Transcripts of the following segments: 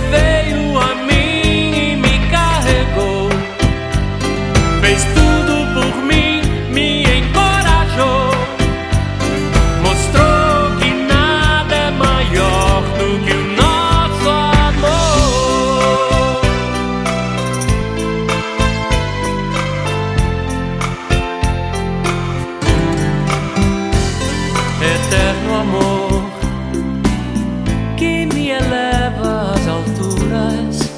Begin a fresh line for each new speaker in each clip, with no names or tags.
veio a mim e me carregou, fez tudo por mim, me encorajou, mostrou que nada é maior do que o nosso amor. Eterno amor que me eleva às alturas,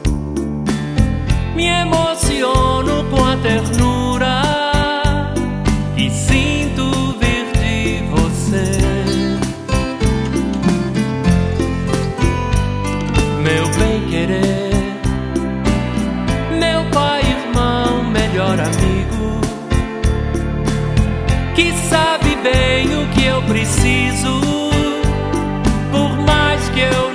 me emociono com a ternura que sinto vir de você. Meu bem-querer, meu pai, irmão, melhor amigo, que sabe bem o que eu preciso, por mais que eu